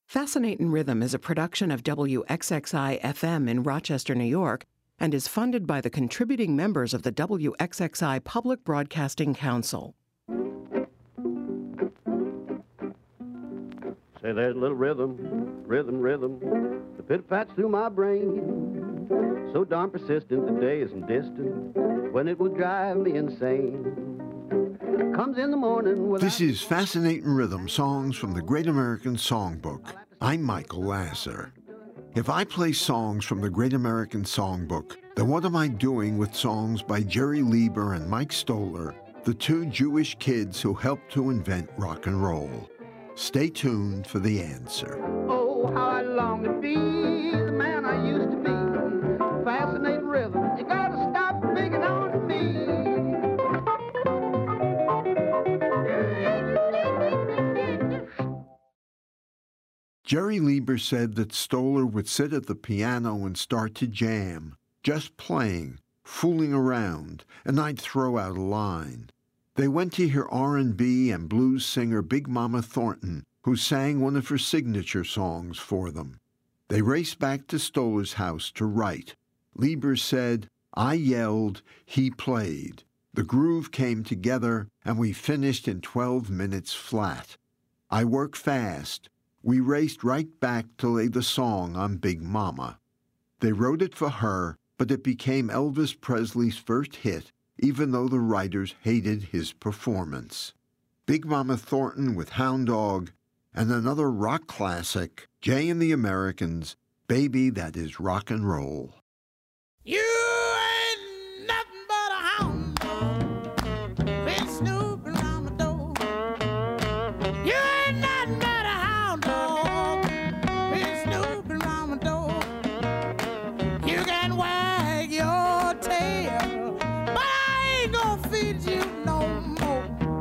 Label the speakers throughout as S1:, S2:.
S1: Fascinatin' Rhythm is a production of WXXI-FM in Rochester, New York, and is funded by the contributing members of the WXXI Public Broadcasting Council.
S2: Say, there's a little rhythm, rhythm, rhythm, the pit-pats through my brain. So darn persistent, the day isn't distant, when it will drive me insane. Comes in the morning with...
S3: This is Fascinatin' Rhythm, songs from the Great American Songbook. I'm Michael Lasser. If I play songs from the Great American Songbook, then what am I doing with songs by Jerry Leiber and Mike Stoller, the two Jewish kids who helped to invent rock and roll? Stay tuned for the answer.
S2: Oh, how I long to be the man I used to be. Fascinating rhythm, you gotta stop picking on me.
S3: Jerry Leiber said that Stoller would sit at the piano and start to jam, just playing, fooling around, and I'd throw out a line. They went to hear R&B and blues singer Big Mama Thornton, who sang one of her signature songs for them. They raced back to Stoller's house to write. Leiber said, I yelled, he played. The groove came together, and we finished in 12 minutes flat. I work fast. We raced right back to lay the song on Big Mama. They wrote it for her, but it became Elvis Presley's first hit, even though the writers hated his performance. Big Mama Thornton with Hound Dog, and another rock classic, Jay and the Americans, Baby That Is Rock and Roll.
S4: You ain't nothing but a hound dog, been snooping around my door. You ain't nothing but a hound dog, been snooping around my door. You can wag your tail, but I ain't gonna feed you no more.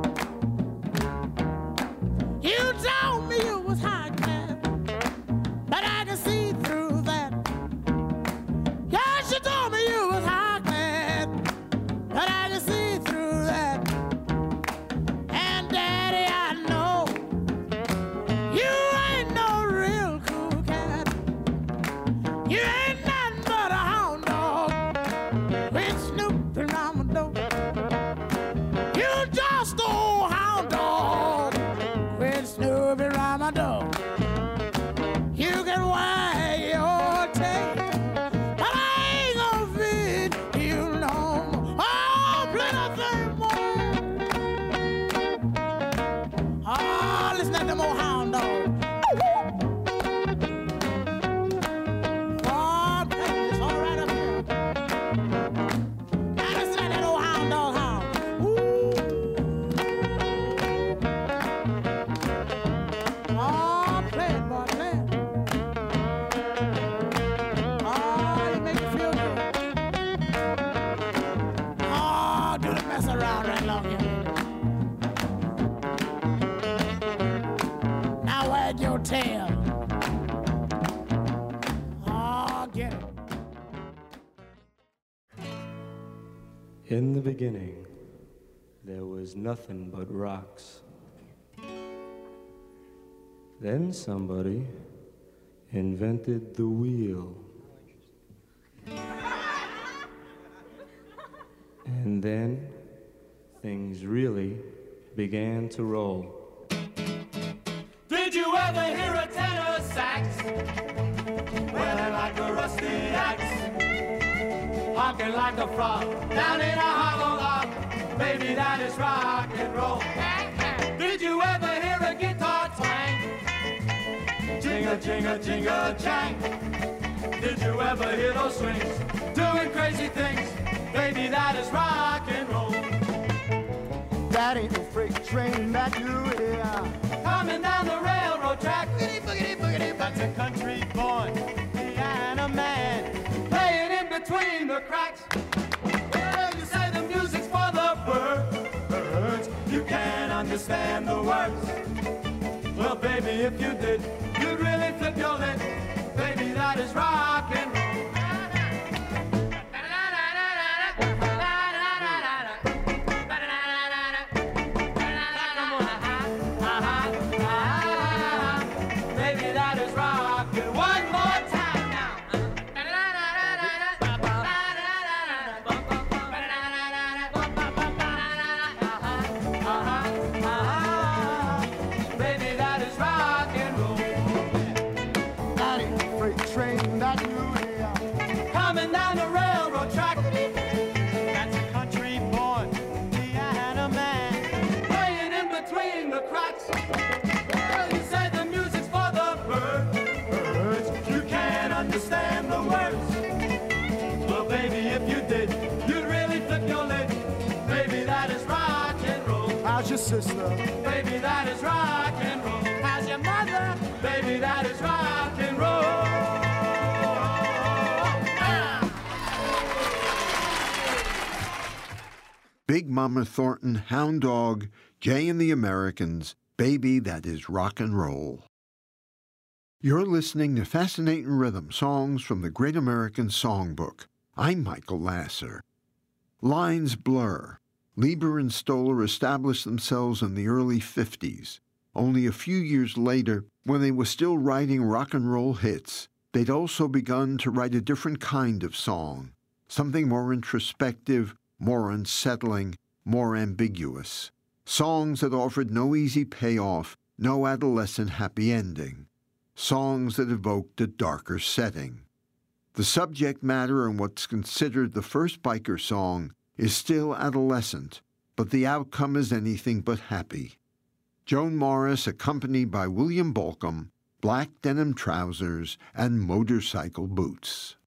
S4: You told me you was high class, but I can see through that. Yes, you told me you was high class, but I can see through that. And Daddy, I know you ain't no real cool cat. You ain't nothing but a hound dog, quit snooping around my door. You just old hound dog, quit snooping around my door. You can wag your tail, but I ain't gonna feed you no more. Oh, play that thing more. Oh, listen to them old hound dogs. Oh, play this all right up here. Now listen to that old hound dog hound. Ooh. Oh, play it, boy, play it. Oh, you make me feel good. Oh, do the mess around right along here. Now wag your tail. Oh, get it.
S5: In the beginning, there was nothing but rocks. Then somebody invented the wheel. And then things really began to roll.
S6: Did you ever hear a tenor sax? Wailing like a rusty axe, honking like a frog down in a hollow log. Baby, that is rock and roll. Did you ever hear a guitar twang? Jingle, jingle, jingle, chang. Did you ever hear those swings doing crazy things? Baby, that is rock and roll.
S2: That ain't no freight train that you hear.
S6: Coming down the railroad track, boogity, boogity, boogity. That's a country born piano man, playing in between the cracks. Well, you say the music's for the birds, you can't understand the words. Well, baby, if you did, you'd really flip your lid. Baby, that is rock and roll. Baby, that that is rockin'. One more time now. Baby, that is rock and roll.
S7: That ain't the freight train that you hear.
S6: Coming down the railroad track.
S7: That's a country boy, piano man.
S6: Playing in between the cracks. Well, you say the music's for the birds. You can't understand the words. Well, baby, if you did, you'd really flip your lid. Baby, that is rock and roll.
S7: How's your sister?
S6: Baby, that is rock and roll. How's your mother? Baby, that is rock and roll.
S3: Big Mama Thornton, Hound Dog, Jay and the Americans, Baby That Is Rock and Roll. You're listening to Fascinating Rhythm, songs from the Great American Songbook. I'm Michael Lasser. Lines blur. Lieber and Stoller established themselves in the early 50s. Only a few years later, when they were still writing rock and roll hits, they'd also begun to write a different kind of song, something more introspective, more unsettling, more ambiguous. Songs that offered no easy payoff, no adolescent happy ending. Songs that evoked a darker setting. The subject matter in what's considered the first biker song is still adolescent, but the outcome is anything but happy. Joan Morris, accompanied by William Bolcom, black denim trousers and motorcycle boots.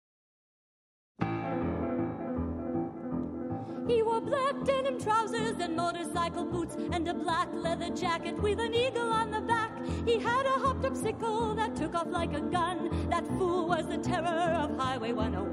S8: He wore black denim trousers and motorcycle boots and a black leather jacket with an eagle on the back. He had a hopped-up sickle that took off like a gun. That fool was the terror of Highway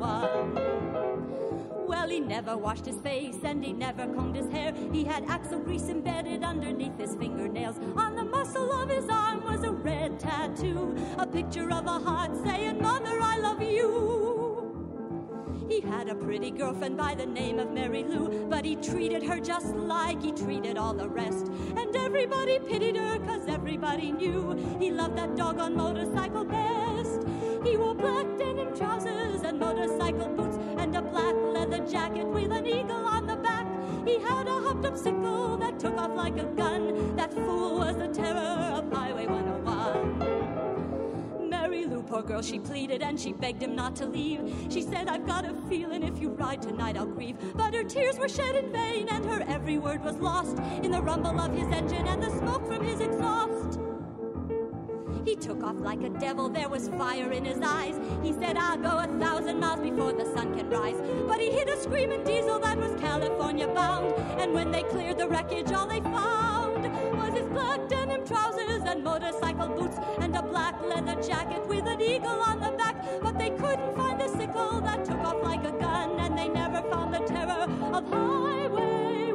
S8: 101. Well, he never washed his face and he never combed his hair. He had axle grease embedded underneath his fingernails. On the muscle of his arm was a red tattoo, a picture of a heart saying, "Mother, I love you." He had a pretty girlfriend by the name of Mary Lou, but he treated her just like he treated all the rest. And everybody pitied her, 'cause everybody knew he loved that doggone motorcycle best. He wore black denim trousers and motorcycle boots and a black leather jacket with an eagle on the back. He had a hopped-up sickle that took off like a gun. That fool was the terror of Highway 101. Mary Lou, poor girl, she pleaded and she begged him not to leave. She said, "I've got a feeling if you ride tonight I'll grieve." But her tears were shed in vain and her every word was lost in the rumble of his engine and the smoke from his exhaust. He took off like a devil, there was fire in his eyes. He said, "I'll go 1,000 miles before the sun can rise." But he hit a screaming diesel that was California bound. And when they cleared the wreckage, all they found was his black denim trousers and motorcycle boots and a black leather jacket with an eagle on the back. But they couldn't find the sickle that took off like a gun, and they never found the terror of Highway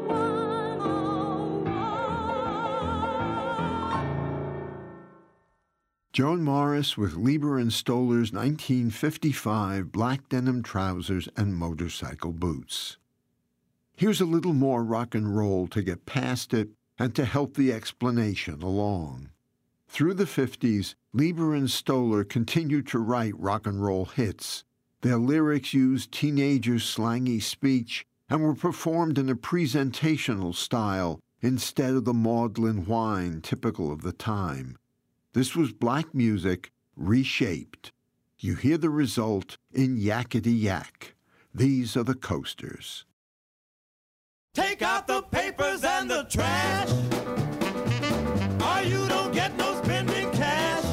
S8: 101.
S3: Joan Morris with Lieber and Stoller's 1955 black denim trousers and motorcycle boots. Here's a little more rock and roll to get past it and to help the explanation along. Through the 50s, Lieber and Stoller continued to write rock and roll hits. Their lyrics used teenagers' slangy speech and were performed in a presentational style instead of the maudlin whine typical of the time. This was black music reshaped. You hear the result in Yakety Yak. These are the Coasters.
S6: Take out the papers and the trash, or you don't get no spending cash.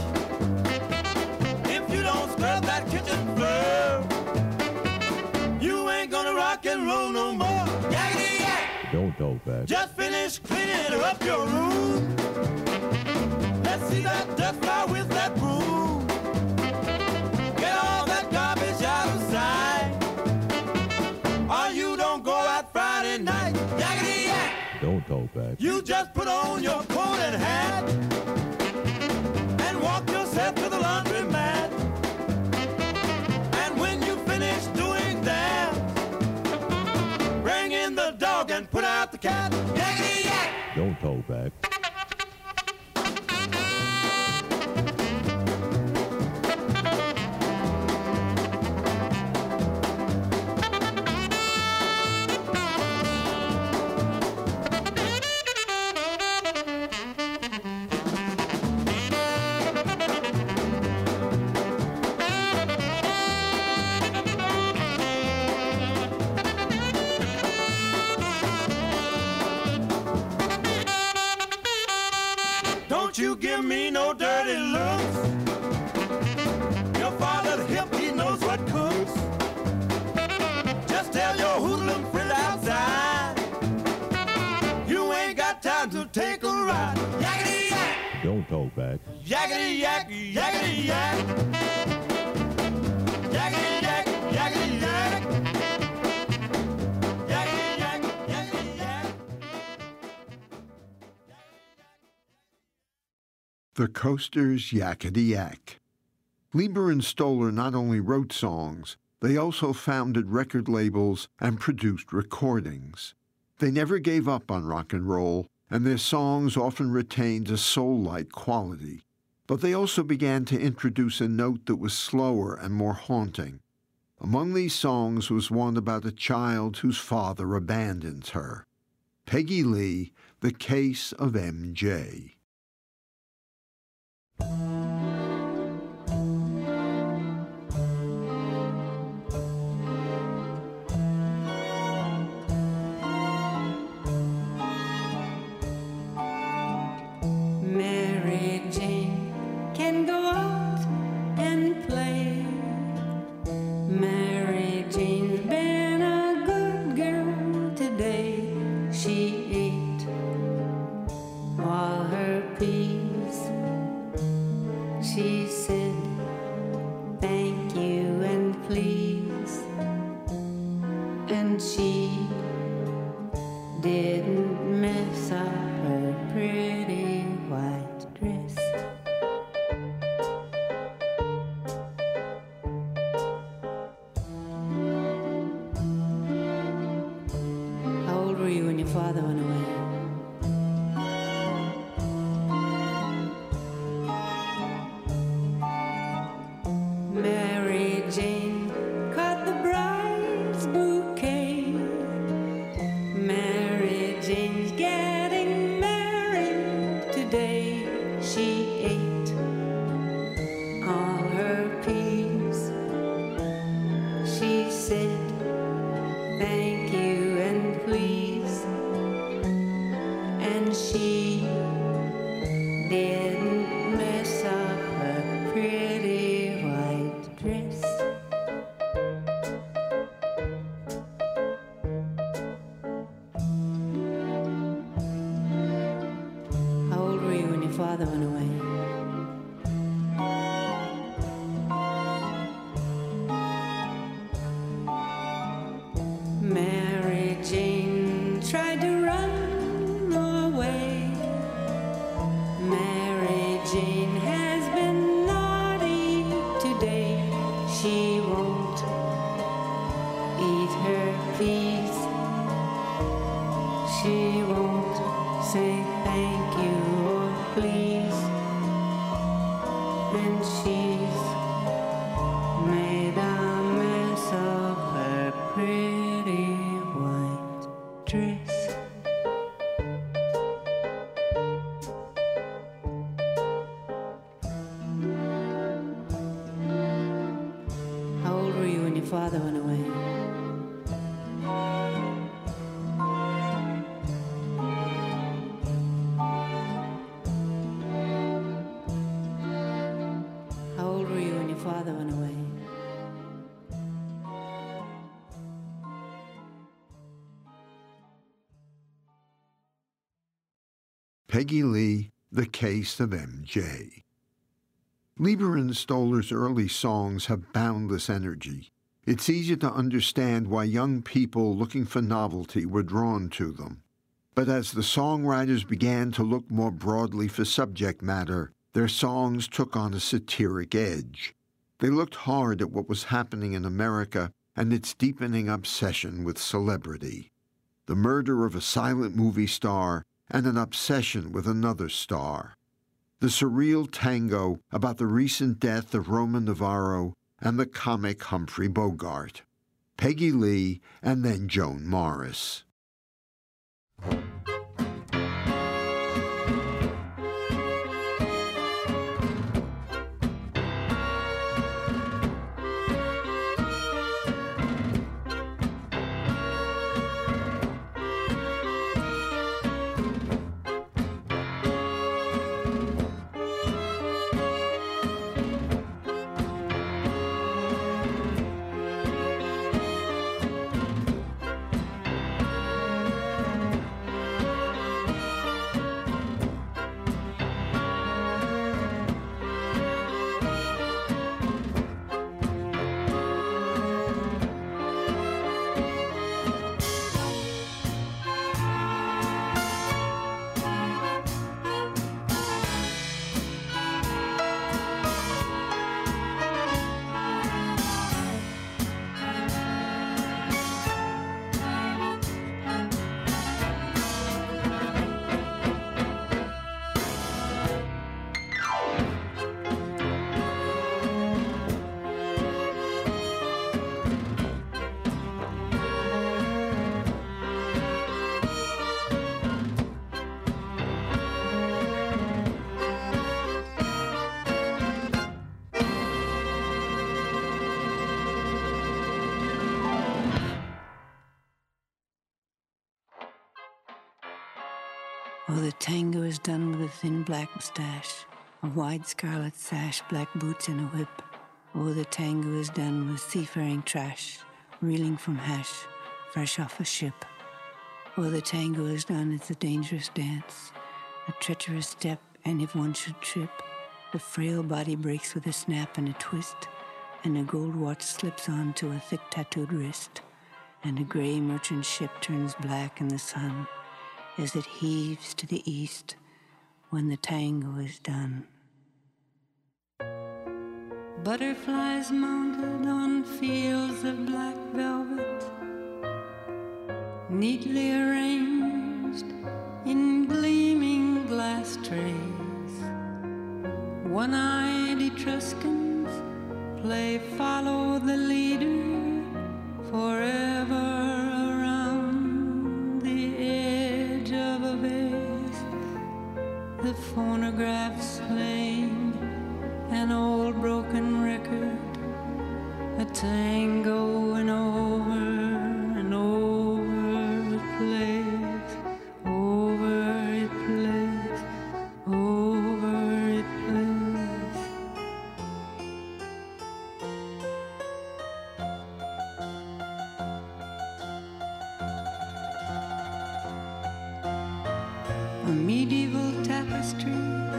S6: If you don't scrub that kitchen floor, you ain't gonna rock and roll no more. Yakety yak!
S9: Don't talk back.
S6: Just finish cleaning up your room. Let's see that dust fly with that broom. Get all that garbage out of sight, or you don't go out Friday night. Yakety yak!
S9: Don't talk back.
S6: You just put on your coat and hat and walk yourself to the laundromat. And when you finish doing that, bring in the dog and put out the cat. Yakety yak!
S9: Don't talk back.
S6: you give me no dirty looks. Your father's hip, he knows what cooks. Just tell your hoodlum friend outside, you ain't got time to take a ride. Yakety yak!
S9: Don't talk back.
S6: Yakety yak, yakety yak. Yakety yak, yakety yak. Yakety yak, yakety yak.
S3: The Coasters' Yakety Yak. Leiber and Stoller not only wrote songs, they also founded record labels and produced recordings. They never gave up on rock and roll, and their songs often retained a soul-like quality. But they also began to introduce a note that was slower and more haunting. Among these songs was one about a child whose father abandons her. Peggy Lee, The Case of M.J.
S10: Mary Jane can go out and play. Mary Jane's been a good girl today. She ate all her peas. She said, thank you and please. And she didn't mess up her pretty white dress. How old were you when your father went away? Mary Jane caught the bride's bouquet. Mary Jane's getting married today. She ate all her peas. She said, thank you and please. And she didn't mess up her pretty white dress. How old were you when your father went away? Mary Jane tried to run away. Mary Jane has been naughty today. She won't eat her peas. She won't say thank you or please. And she's made a mess of her pretty white dress. How old were you when your father went away? How old were you when your father went away?
S3: Peggy Lee, The Case of M.J. Leiber and Stoller's early songs have boundless energy. It's easy to understand why young people looking for novelty were drawn to them. But as the songwriters began to look more broadly for subject matter, their songs took on a satiric edge. They looked hard at what was happening in America and its deepening obsession with celebrity. The murder of a silent movie star and an obsession with another star. The surreal tango about the recent death of Roma Navarro and the comic Humphrey Bogart. Peggy Lee and then Joan Morris.
S10: Oh, the tango is done with a thin black moustache, a wide scarlet sash, black boots and a whip. Oh, the tango is done with seafaring trash, reeling from hash, fresh off a ship. Oh, the tango is done, it's a dangerous dance, a treacherous step, and if one should trip, the frail body breaks with a snap and a twist, and a gold watch slips onto a thick tattooed wrist, and a gray merchant ship turns black in the sun as it heaves to the east when the tango is done. Butterflies mounted on fields of black velvet, neatly arranged in gleaming glass trays. One-eyed Etruscans play follow the leader forever around the edge of a vase. The phonograph's playing an old broken record, a tango and over and over it plays, over it plays, over it plays. A medieval tapestry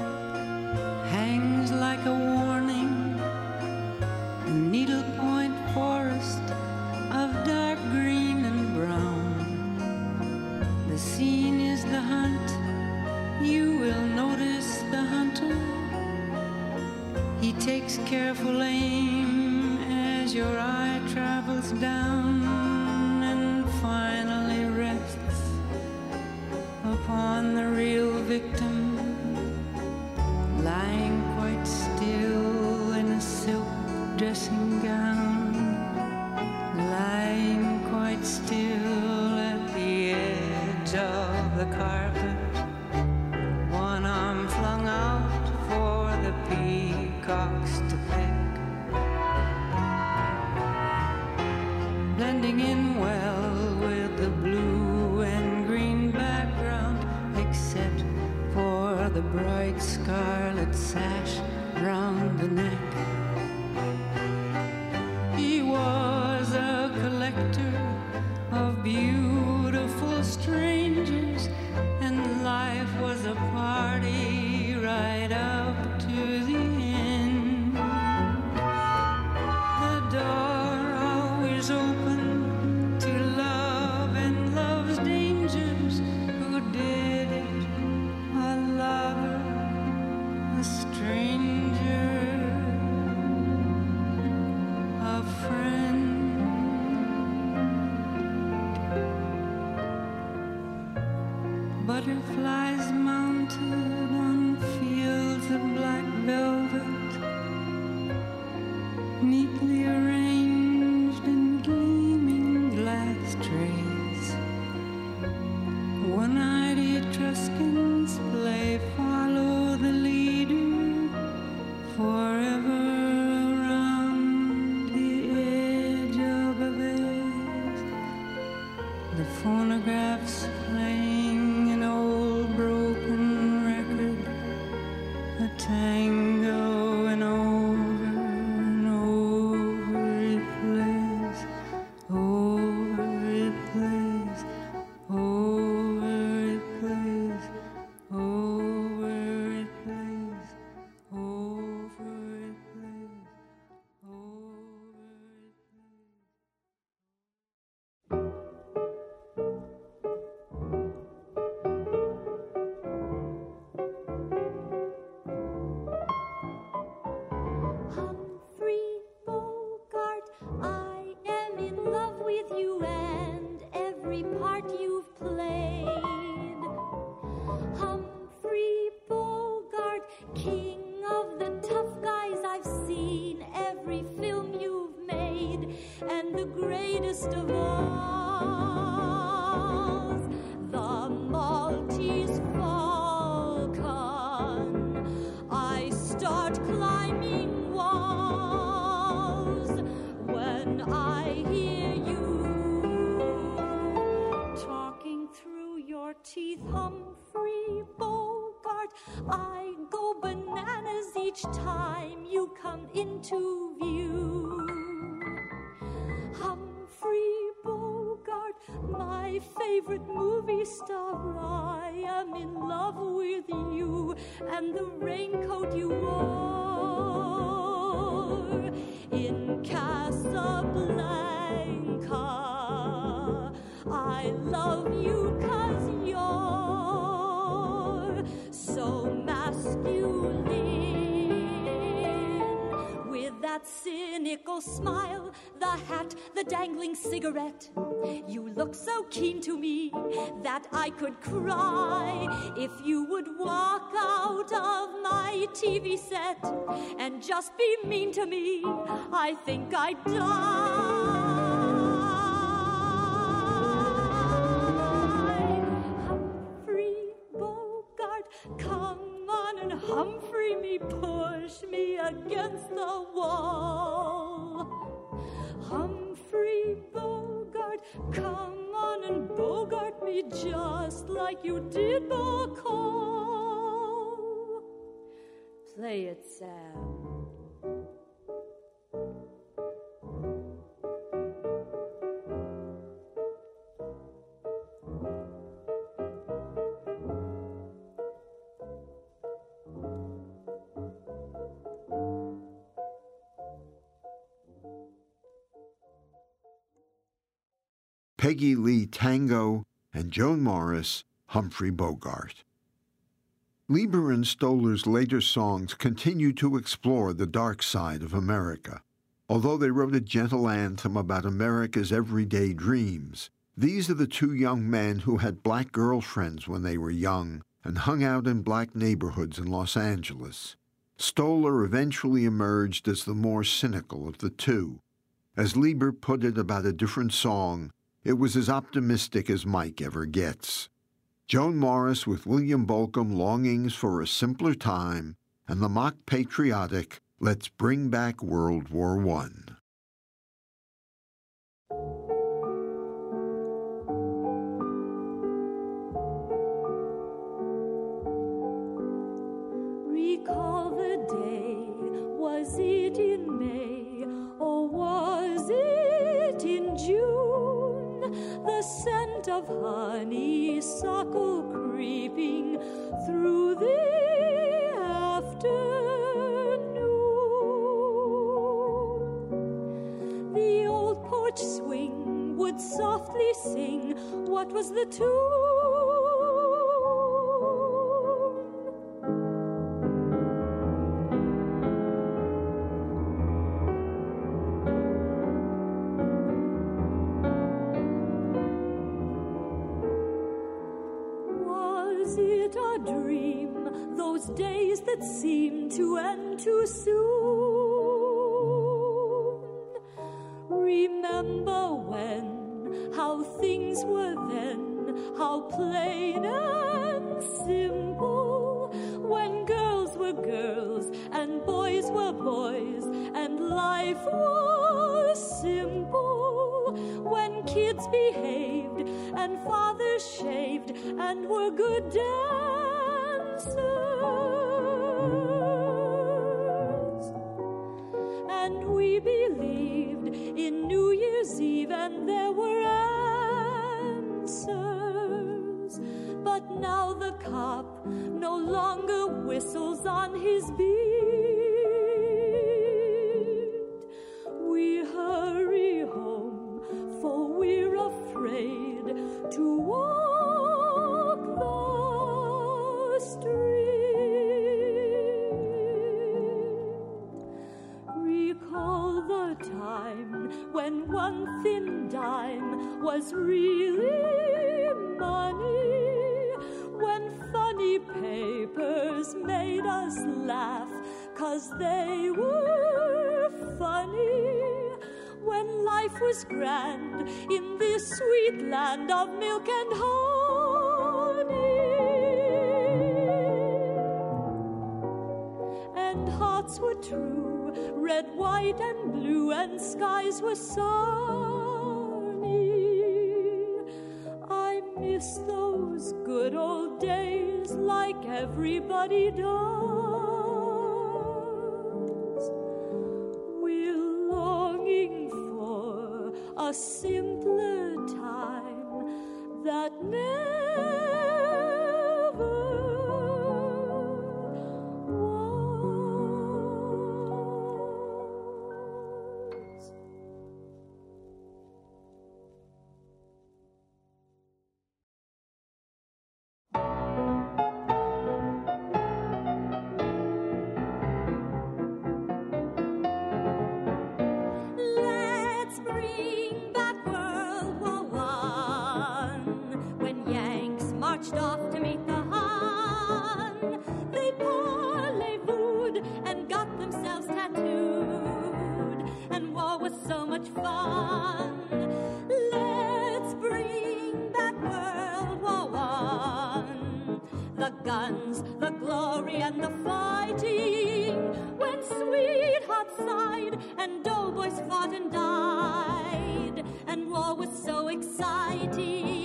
S10: hangs like a warning, a needlepoint forest of dark green and brown. The scene is the hunt, you will notice the hunter. He takes careful aim as your eye travels down and finally rests upon the real victim, lying quite still in a silk dressing gown, lying quite still at the edge of the carpet, one arm flung out for the peacocks to peck, blending in well with the blue and green background, except for the bright scarlet sash round the neck. He was a collector of beautiful strangers, and life was a party right up to the end. The door always open to love and love's dangers. Who did it? A lover, a stranger, a friend. Butterflies mounted on fields of black velvet, neatly arranged in gleaming glass trays. One-eyed Etruscans play follow the leader forever around the edge of a vase. The phonograph's playing an old broken record, a tango and over it plays, over it plays, over it plays, over it plays, over it plays, over it
S8: Humphrey Bogart, I am in love with you and every part you've played. Humphrey Bogart, king of the tough guys I've seen, every film you've made, and the greatest of all, the Maltese Falcon. I start climbing walls when I hear you talking through your teeth, Humphrey Humphrey Bogart, I go bananas each time you come into view. Humphrey Bogart, my favorite movie star, I am in love with you and the raincoat you wore in Casablanca. I love you 'cause you're so masculine, with that cynical smile, the hat, the dangling cigarette. You look so keen to me that I could cry if you would walk out of my TV set and just be mean to me. I think I'd die. Humphrey Bogart, come on and Humphrey me, push me against the wall. Humphrey Bogart, come on and Bogart me just like you did Bacall. Play it, Sam.
S3: Peggy Lee Tango, and Joan Morris, Humphrey Bogart. Leiber and Stoller's later songs continue to explore the dark side of America. Although they wrote a gentle anthem about America's everyday dreams, these are the two young men who had black girlfriends when they were young and hung out in black neighborhoods in Los Angeles. Stoller eventually emerged as the more cynical of the two. As Leiber put it about a different song, it was as optimistic as Mike ever gets. Joan Morris with William Bolcom, Longings for a Simpler Time, and the mock-patriotic Let's Bring Back World War I.
S8: Recall the day, was it in May, or was it in June? The scent of honeysuckle creeping through the afternoon. The old porch swing would softly sing, what was the tune? Dream, those days that seem to end too soon. Remember when, how things were then, how plain and simple, when girls were girls and boys were boys and life was simple, when kids behaved and fathers shaved and were good dancers, and we believed in New Year's Eve and there were answers. But now the cop no longer whistles on his beat. We hurry home, for we're afraid to walk the street. Recall the time when one thin dime was really money, when funny papers made us laugh 'cause they were funny, when life was grand in this sweet land of milk and honey, and hearts were true, red, white, and blue, and skies were sunny. I miss those those good old days like everybody does. We're longing for a simpler time that never off to meet the Hun. They parleyvooed and got themselves tattooed, and war was so much fun. Let's bring back World War I. The guns, the glory, and the fighting, when sweethearts sighed and doughboys fought and died, and war was so exciting.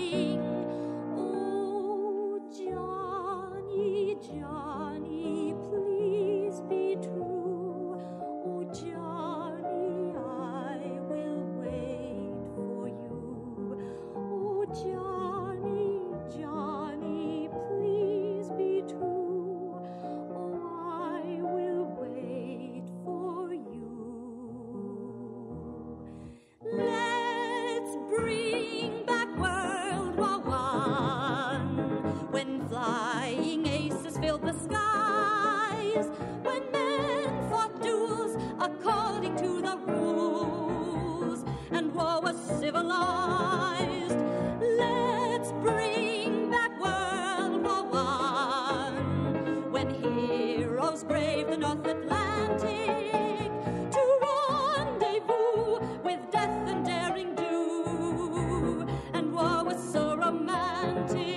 S8: Johnny, please be true. Oh, Johnny, I will wait for you. Oh, Johnny, Johnny, please be true. Oh, I will wait for you. Let's bring back World War I, when flying aces filled the skies, when men fought duels according to the rules, and war was civilized. Let's bring back World War I, when heroes braved the North Atlantic to rendezvous with death and daring do, and war was so romantic.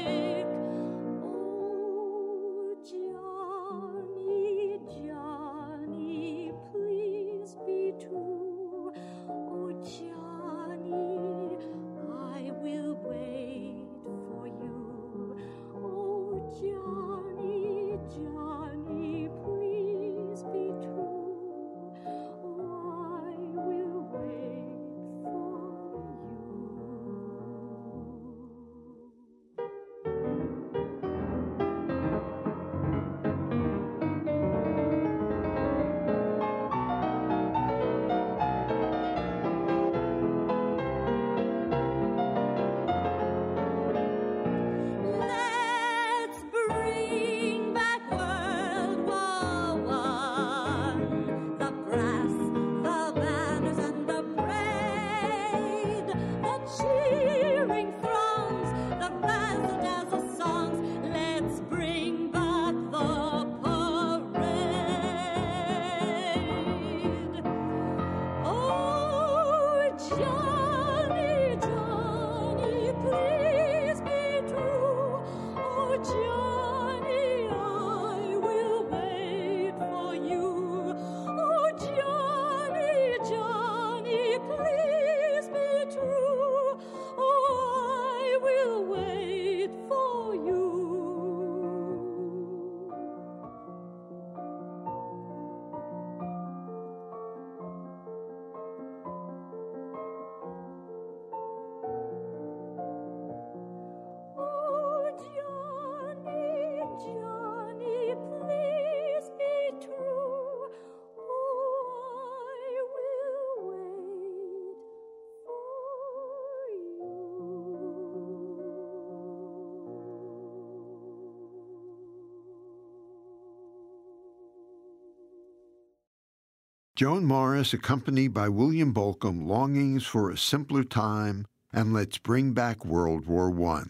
S3: Joan Morris, accompanied by William Bolcom, Longings for a Simpler Time, and Let's Bring Back World War I.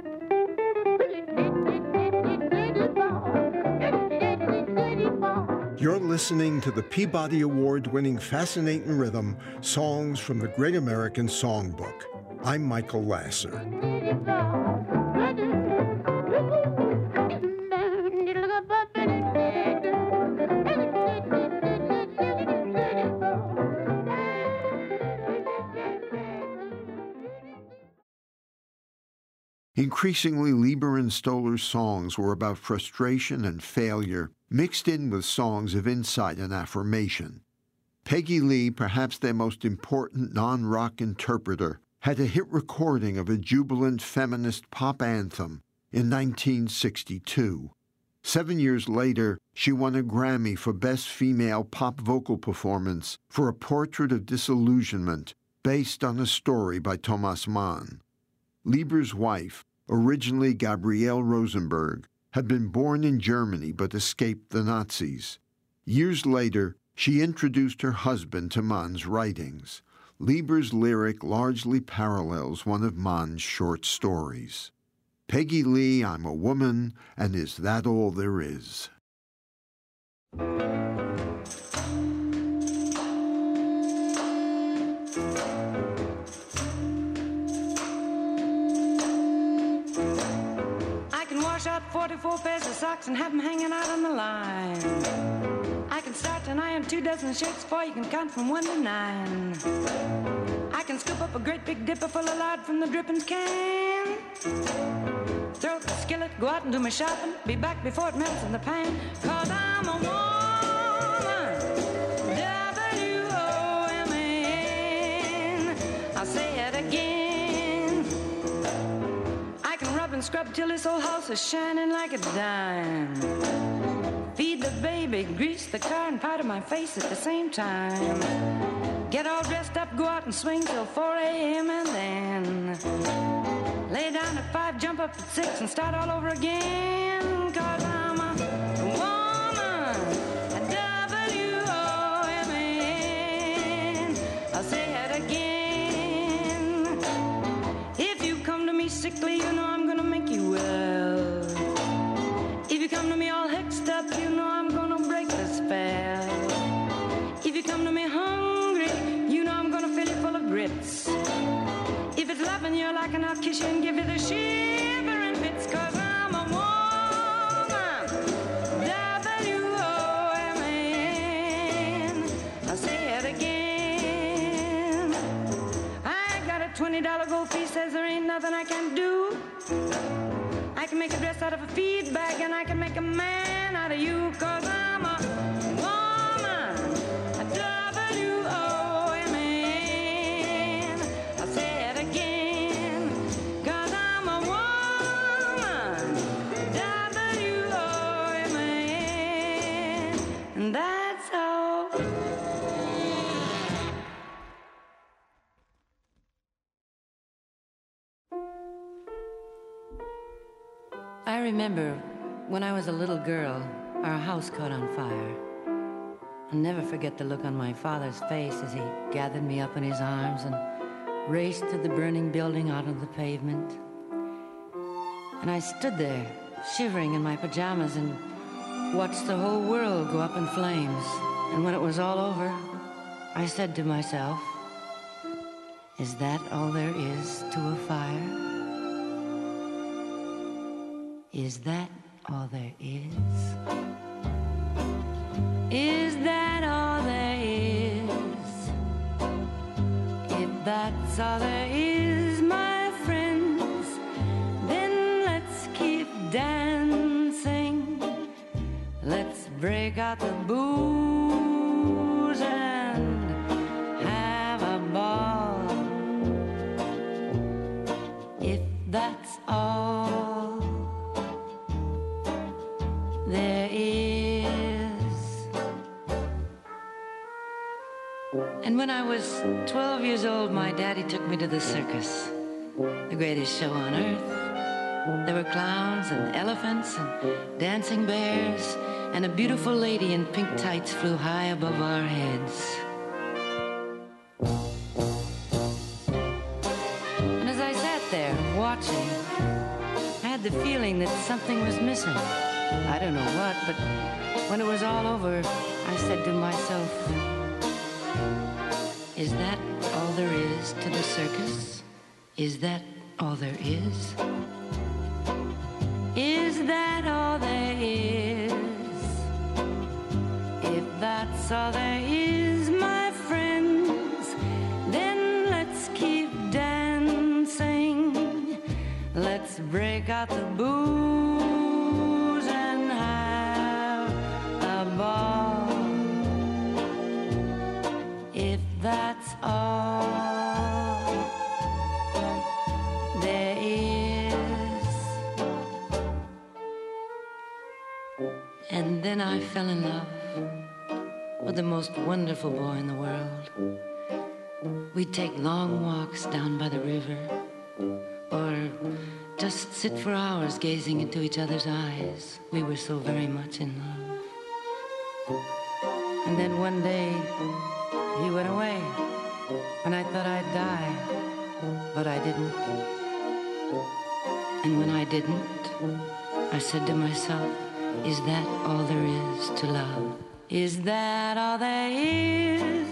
S9: You're listening to the Peabody Award-winning Fascinating Rhythm, Songs from the Great American Songbook. I'm Michael Lasser.
S3: Increasingly, Leiber and Stoller's songs were about frustration and failure, mixed in with songs of insight and affirmation. Peggy Lee, perhaps their most important non-rock interpreter, had a hit recording of a jubilant feminist pop anthem in 1962. 7 years later, she won a Grammy for Best Female Pop Vocal Performance for A Portrait of Disillusionment, based on a story by Thomas Mann. Leiber's wife, originally Gabrielle Rosenberg, had been born in Germany but escaped the Nazis. Years later, she introduced her husband to Mann's writings. Leiber's lyric largely parallels one of Mann's short stories. Peggy Lee, I'm a Woman, and Is That All There Is?
S11: I can wash out 44 pairs of socks and have them hanging out on the line. I can start and iron 24 shirts before you can count from 1 to 9. I can scoop up a great big dipper full of lard from the drippings can. Throw up the skillet, go out and do my shopping, be back before it melts in the pan. 'Cause I'm a woman, W-O-M-A-N. I'll say it again. I can rub and scrub till this old house is shining like a dime. Feed the baby, grease the car, and powder my face at the same time. Get all dressed up, go out and swing till 4 a.m. and then lay down at 5, jump up at 6, and start all over again. 'Cause I'm a woman, a W-O-M-A-N. I'll say it again. If you come to me sickly, you know I'm gonna make you well. If you come to me all hexed up, you know I'm gonna break the spell. If you come to me hungry, you know I'm gonna fill you full of grits. If it's loving you like, and I'll kiss you and give you the shivering fits. 'Cause I'm a woman, W-O-M-A-N. I'll say it again. I got a $20 gold piece, says there ain't nothing I can do. I can make a dress out of a feed bag, and I can make a man out of you. 'Cause I'm a woman, a W-O-M-A-N. I'll say it again. 'Cause I'm a woman, W-O-M-A-N. And that's all. I remember when I was a little girl, our house caught on fire. I'll never forget the look on my father's face as he gathered me up in his arms and raced to the burning building out on the pavement. And I stood there, shivering in my pajamas, and watched the whole world go up in flames. And when it was all over, I said to myself, is that all there is to a fire? Is that all there is? Is that all there is? If that's all there is, my friends, then let's keep dancing. Let's break out the booze and have a ball. If that's all there is. And when I was 12 years old, my daddy took me to the circus, the greatest show on earth. There were clowns and elephants and dancing bears, and a beautiful lady in pink tights flew high above our heads. And as I sat there watching, I had the feeling that something was missing. I don't know what, but when it was all over, I said to myself, is that all there is to the circus? Is that all there is? Is that all there is? If that's all there is, my friends, then let's keep dancing. Let's that's all there is. And then I fell in love with the most wonderful boy in the world. We'd take long walks down by the river, or just sit for hours gazing into each other's eyes. We were so very much in love. And then one day, he went away, and I thought I'd die, but I didn't. And when I didn't, I said to myself, is that all there is to love? Is that all there is?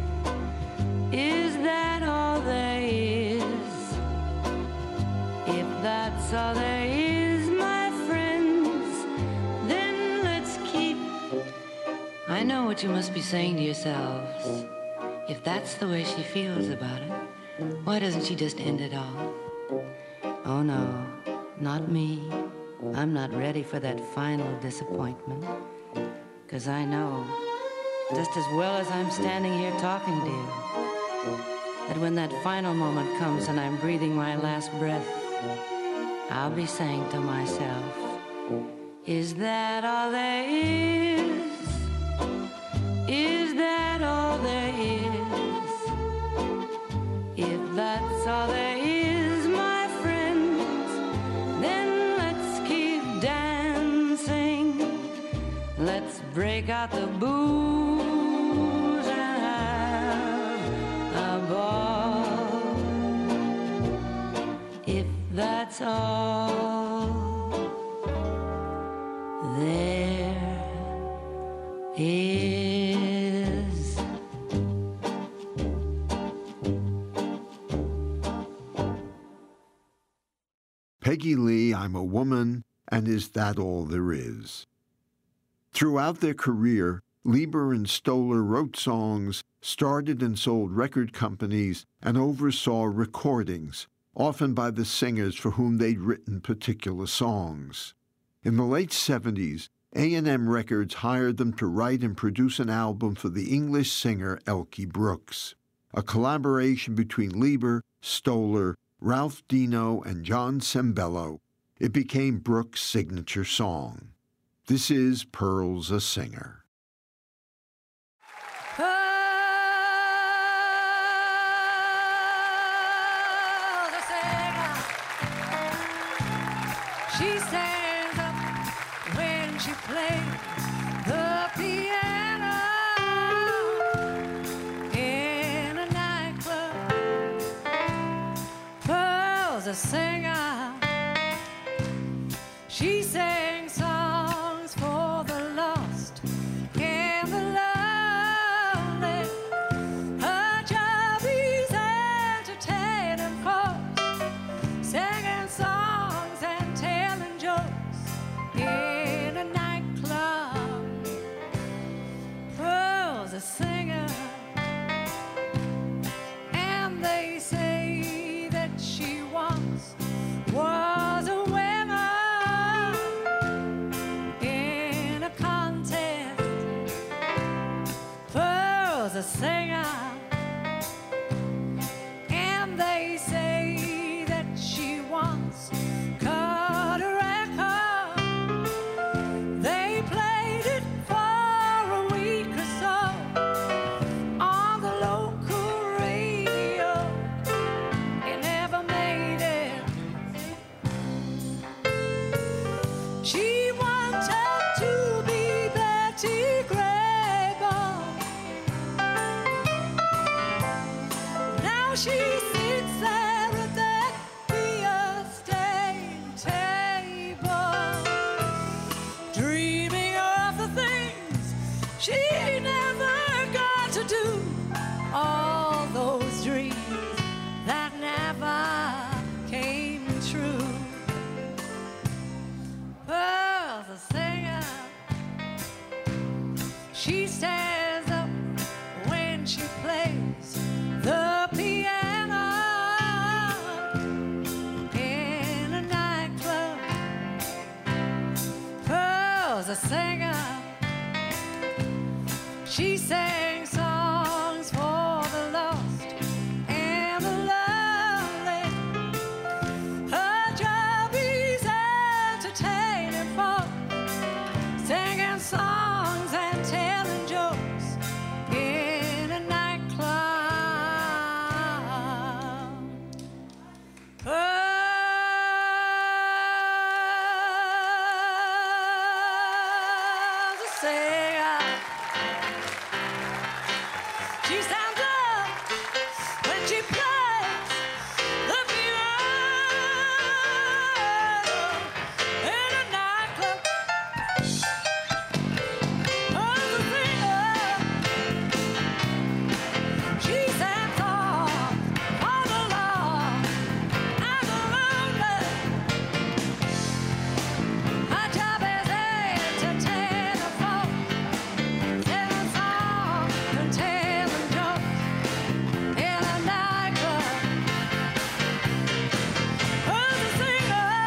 S11: Is that all there is? If that's all there is, my friends, then let's keep. I know what you must be saying to yourselves. If that's the way she feels about it, why doesn't she just end it all? Oh no, not me. I'm not ready for that final disappointment. 'Cause I know, just as well as I'm standing here talking to you, that when that final moment comes and I'm breathing my last breath, I'll be saying to myself, is that all there is? Is that all there is? If that's all there is, my friends, then let's keep dancing. Let's break out the booze and have a ball. If that's all there is.
S3: Peggy Lee, I'm a Woman, and Is That All There Is? Throughout their career, Leiber and Stoller wrote songs, started and sold record companies, and oversaw recordings, often by the singers for whom they'd written particular songs. In the late 70s, A&M Records hired them to write and produce an album for the English singer Elkie Brooks, a collaboration between Leiber, Stoller, Ralph Dino, and John Sembello. It became Brooks' signature song. This is Pearl's a Singer.
S12: Pearl's a singer. She stands up when she plays the piano in a nightclub. Pearl's a singer. She sings songs for the lost and the lonely. Her job is entertaining folks, singing songs and telling jokes in a nightclub. Pearl's a singer, and they say that she once was a winner in a contest. Pearl's a singer, and they say that she once cut a record. They played it for a week or so on the local radio. It never made it. She wanted to be Betty Grable. Now she sits there at that beer-stained table, dreaming of the things she never got to do. All those dreams that never came true. Pearl's a singer. She stands up when she plays the piano in a nightclub. Pearl's a singer. She sings songs for the She sounds love when she plays the piano in a nightclub. Oh, the singer, she sings all along and lonely. Her job is to telephone, telling songs and telling jokes in a nightclub. Oh, the singer,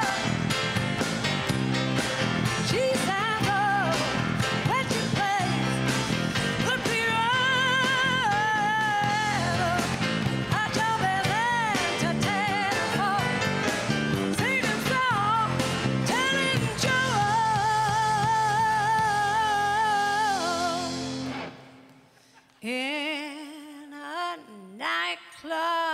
S12: she sounds low when she plays the piano. Her job is to telephone, singing songs, telling jokes in a nightclub.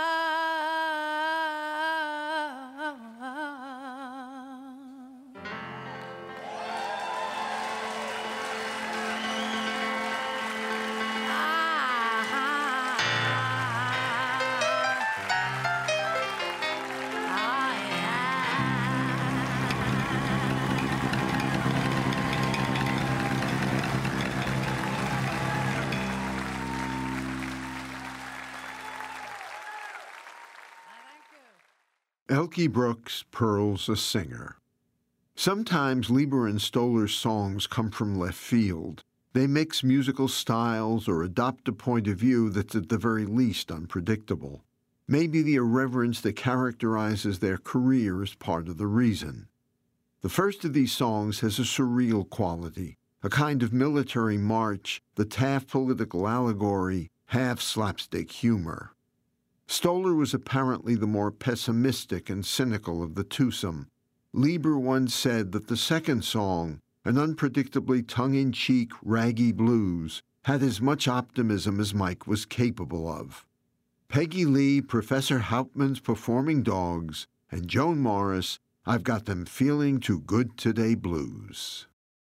S3: Elkie Brooks, Pearl's a singer. Sometimes Leiber and Stoller's songs come from left field. They mix musical styles or adopt a point of view that's at the very least unpredictable. Maybe the irreverence that characterizes their career is part of the reason. The first of these songs has a surreal quality, a kind of military march, the half political allegory, half slapstick humor. Stoller was apparently the more pessimistic and cynical of the twosome. Leiber once said that the second song, an unpredictably tongue-in-cheek, raggy blues, had as much optimism as Mike was capable of. Peggy Lee, Professor Hauptmann's Performing Dogs, and Joan Morris, I've Got Them Feeling Too Good Today Blues.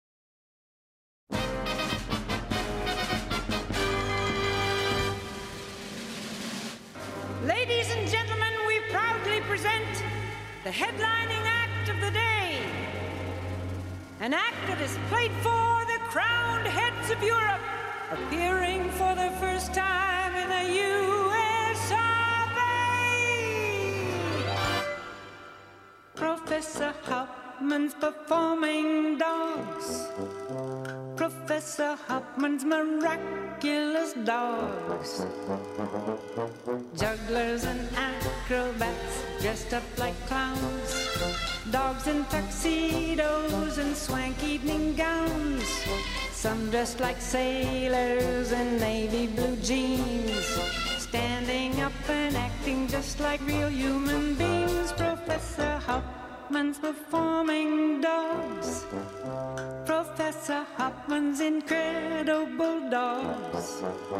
S12: Ladies and gentlemen, we proudly present the headlining act of the day. An act that is played for the crowned heads of Europe, appearing for the first time in the US of A. Professor Hauptmann's Performing Dogs. Professor Hauptmann's Miraculous Dogs. Jugglers and acrobats dressed up like clowns. Dogs in tuxedos and swank evening gowns. Some dressed like sailors in navy blue jeans. Standing up and acting just like real human beings. Professor Hauptmann's Performing Dogs. Professor Hauptmann's Incredible Dogs.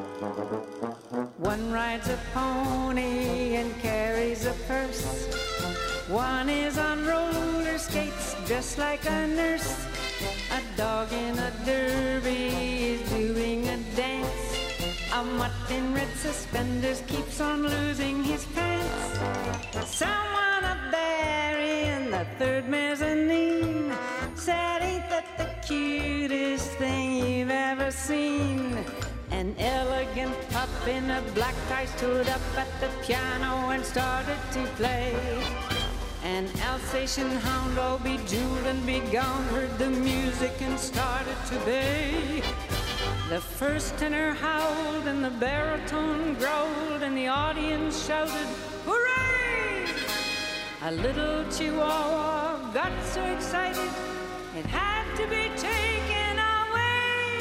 S12: One rides a pony and carries a purse. One is on roller skates dressed like a nurse. A dog in a derby is doing a dance. A mutt in red suspenders keeps on losing his pants. Someone up there in the third mezzanine said, ain't that the cutest thing you've ever seen? An elegant pup in a black tie stood up at the piano and started to play. An Alsatian hound, all bejeweled and begowned, heard the music and started to bay. The first tenor howled and the baritone growled and the audience shouted, hooray! A little chihuahua got so excited it had to be taken away.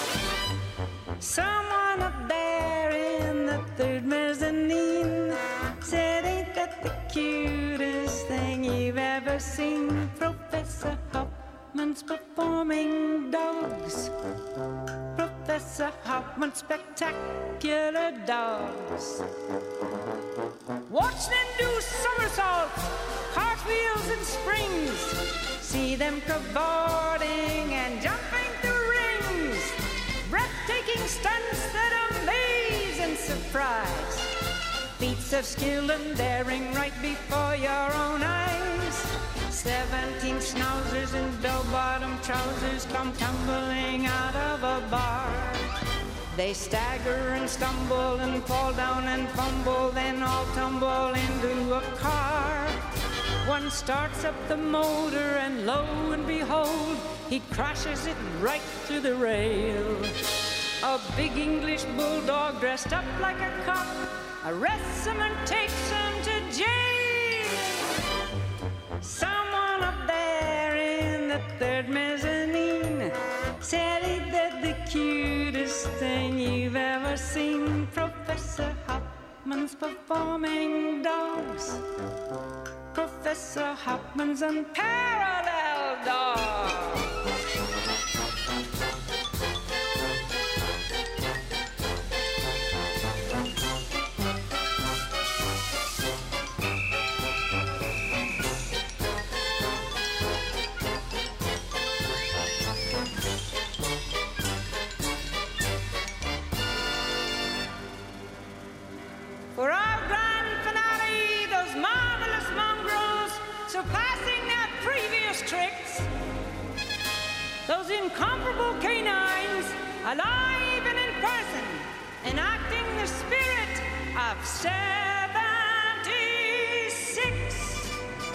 S12: Someone up there in the third mezzanine said, ain't that the cutest thing you've ever seen? Professor Hauptmann's Performing Dogs. Professor Hauptmann's Spectacular Dogs. Watch them do somersaults, cartwheels and springs. See them cavorting and jumping through rings. Breathtaking stunts that amaze and surprise. Feats of skill and daring right before your own eyes. 17 schnauzers in bell-bottom trousers come tumbling out of a bar. They stagger and stumble and fall down and fumble, then all tumble into a car. One starts up the motor and lo and behold, he crashes it right through the rail. A big English bulldog dressed up like a cop arrests him and takes him to jail. Someone up there in the third mezzanine said he did the cutest thing you've ever seen. Professor Hopman's performing dogs. Professor Hopman's unparalleled dogs. For our grand finale, those marvelous mongrels surpassing their previous tricks, those incomparable canines, alive and in person, enacting the spirit of 76.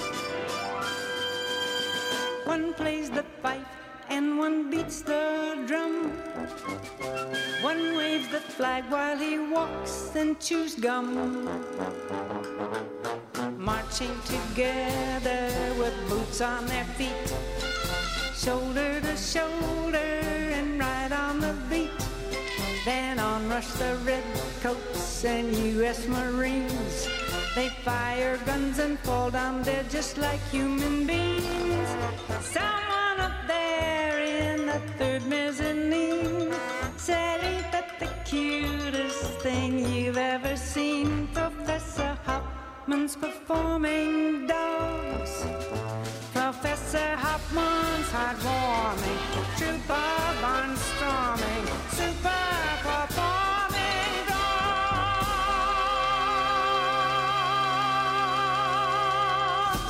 S12: One plays the fife and one beats the drum. One waves the flag while he walks and chews gum. Marching together with boots on their feet, shoulder to shoulder and right on the beat. Then on rush the redcoats and U.S. Marines. They fire guns and fall down dead just like human beings. Someone up there in the third mezzanine said, ain't that the cutest thing you've ever seen? Professor Hopman's performing dogs. Professor Hopman's heartwarming, trooper barnstorming, super performing dogs.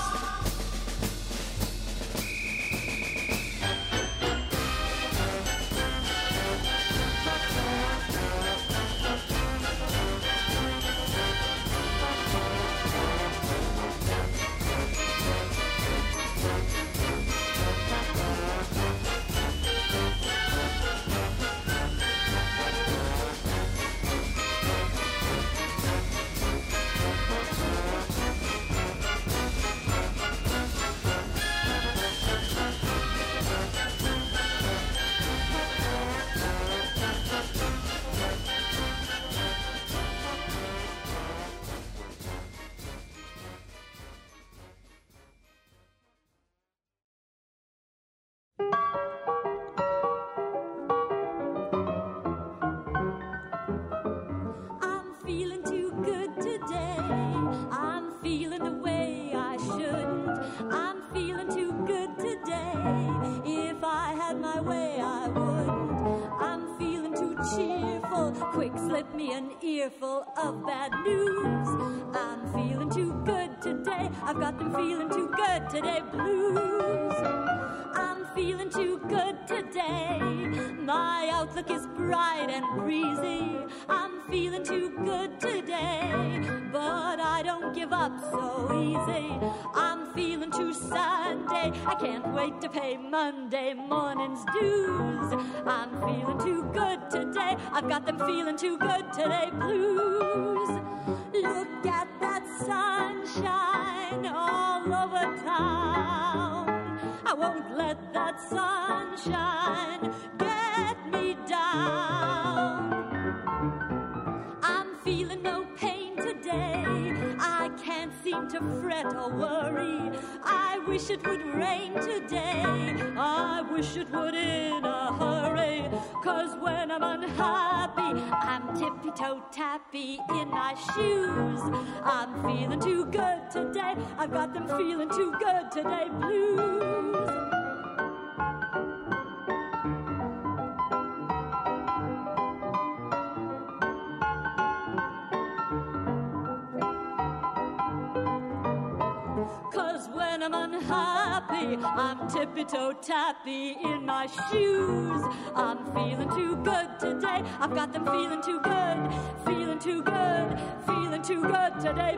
S8: Earful of bad news. I'm feeling too good today. I've got them feeling too good today blues. I'm feeling too good today. My outlook is bright and breezy. I'm feeling too good today, but I don't give up so easy. I'm feeling too Sunday. I can't wait to pay Monday morning's dues. I'm feeling too good today. I've got them feeling too good today blues. Look at that sunshine all over town. I won't let that sunshine get me down. I'm feeling no pain today. I can't seem to fret or worry. I wish it would rain today. I wish it would in a hurry. 'Cause when I'm unhappy, I'm tippy-toe-tappy in my shoes. I'm feeling too good today. I've got them feeling too good today blues. I'm unhappy. I'm tippy-toe-tappy in my shoes. I'm feeling too good today. I've got them feeling too good, feeling too good, feeling too good today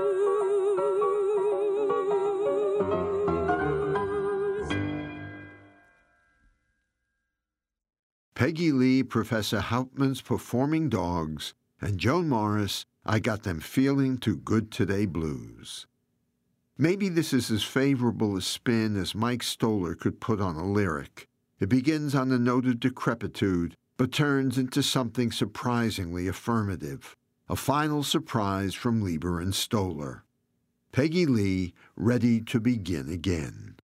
S8: blues.
S3: Peggy Lee, Professor Hauptmann's Performing Dogs, and Joan Morris, I Got Them Feeling Too Good Today blues. Maybe this is as favorable a spin as Mike Stoller could put on a lyric. It begins on a note of decrepitude, but turns into something surprisingly affirmative. A final surprise from Leiber and Stoller. Peggy Lee, Ready to Begin Again.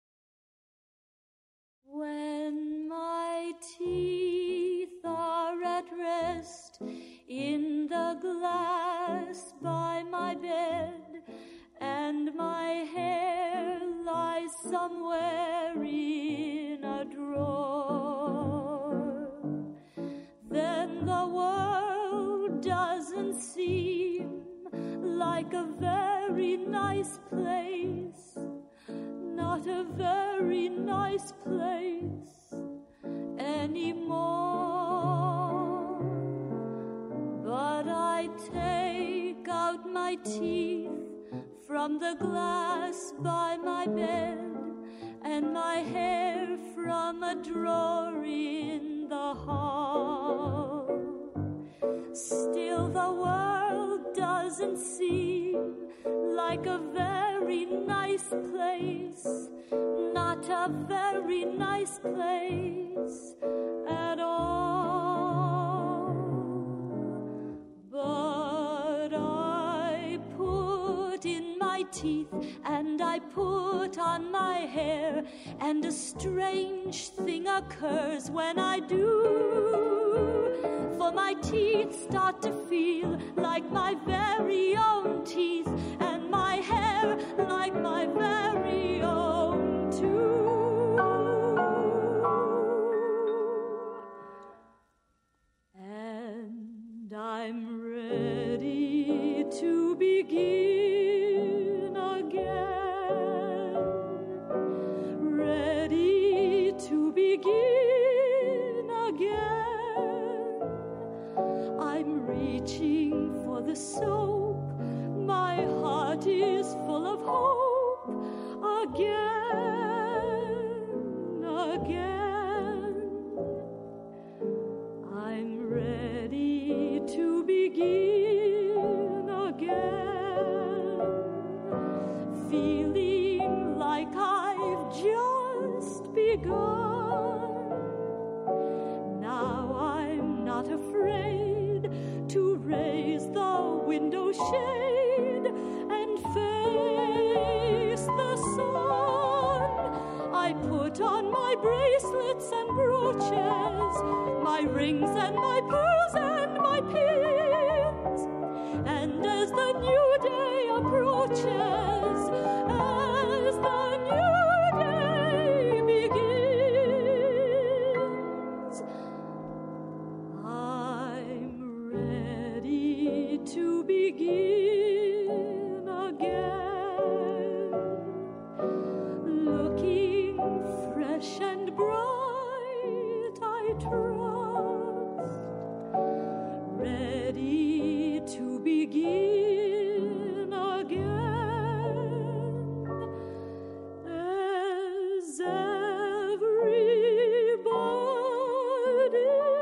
S8: When my teeth are at rest in the glass by my bed, and my hair lies somewhere in a drawer, then the world doesn't seem like a very nice place, not a very nice place anymore. But I take out my teeth from the glass by my bed, and my hair from a drawer in the hall. Still the world doesn't seem like a very nice place, not a very nice place at all. But I put in my teeth and I put on my hair, and a strange thing occurs when I do. For my teeth start to feel like my very own teeth, and my hair like my very own too. And I'm ready to begin again, ready to begin again. I'm reaching for the soap, my heart is full of hope again, again. I'm ready to begin again, feeling like I've just begun. Now I'm not afraid to raise the window shade and face the sun. I put on my bracelets and brooches, my rings and my pearls and my pins, and as the new day approaches, as the new day begins, I'm ready to begin again, looking fresh and bright, I trust, ready to begin again, as everybody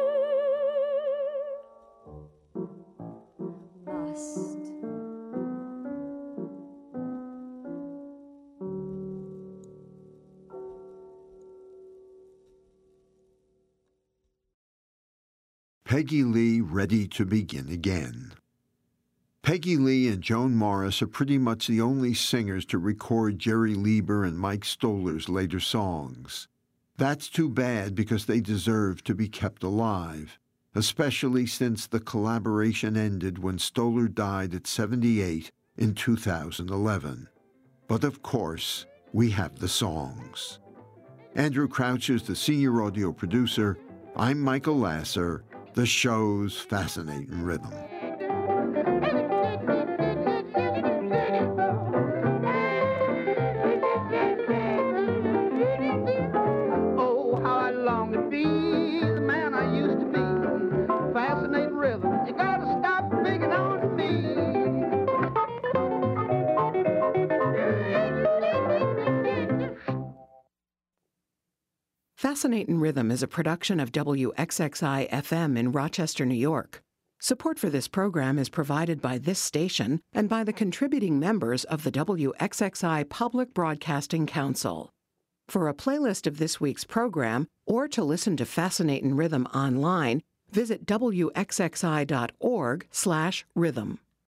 S8: must.
S3: Peggy Lee, Ready to Begin Again. Peggy Lee and Joan Morris are pretty much the only singers to record Jerry Leiber and Mike Stoller's later songs. That's too bad because they deserve to be kept alive, especially since the collaboration ended when Stoller died at 78 in 2011. But of course, we have the songs. Andrew Crouch is the senior audio producer. I'm Michael Lasser. The show's Fascinating Rhythm.
S1: Fascinatin' Rhythm is a production of WXXI FM in Rochester, New York. Support for this program is provided by this station and by the contributing members of the WXXI Public Broadcasting Council. For a playlist of this week's program, or to listen to Fascinatin' Rhythm online, visit wxxi.org/rhythm.